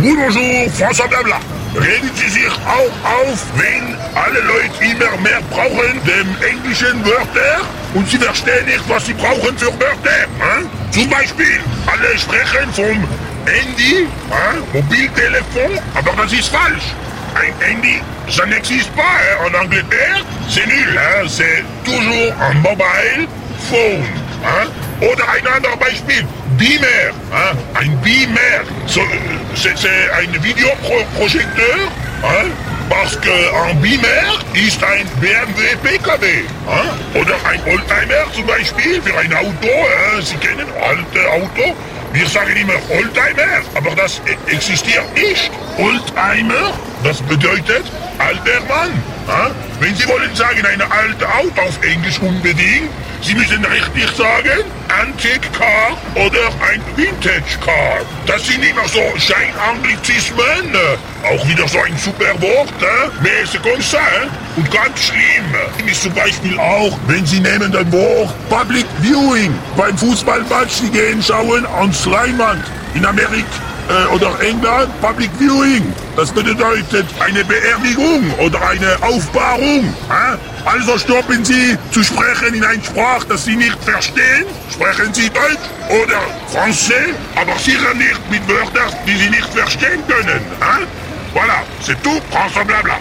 Bonjour, François Blabla. Regen Sie sich auch auf, wenn alle Leute immer mehr brauchen, dem englischen Wörter, und sie verstehen nicht, was sie brauchen für Wörter. Zum Beispiel, alle sprechen vom Handy, Mobiltelefon, aber das ist falsch. Un Handy, ça n'existe pas en Angleterre, c'est nul, c'est toujours un mobile phone. Oder ein anderes Beispiel, Beamer, ein Beamer, c'est ein Videoprojekteur, parce qu'un Beamer ist ein BMW PKW. Oder ein Oldtimer zum Beispiel für ein Auto, Sie kennen alte Auto. Wir sagen immer Oldtimer, aber das existiert nicht. Oldtimer, das bedeutet alter Mann. Wenn Sie wollen sagen, ein altes Auto auf Englisch unbedingt, Sie müssen richtig sagen, Antique Car oder ein Vintage Car. Das sind immer so Scheinanglizismen, auch wieder so ein super Wort, mais c'est comme ça, und ganz schlimm ist zum Beispiel auch, wenn Sie nehmen das Wort Public Viewing beim Fußballmatch, Sie gehen schauen ans Leinwand in Amerika. Oder England, Public Viewing. Das bedeutet eine Beerdigung oder eine Aufbahrung. Also stoppen Sie zu sprechen in eine Sprache, das Sie nicht verstehen. Sprechen Sie Deutsch oder Français, aber sicher nicht mit Wörtern, die Sie nicht verstehen können. Voilà, c'est tout, François Blabla.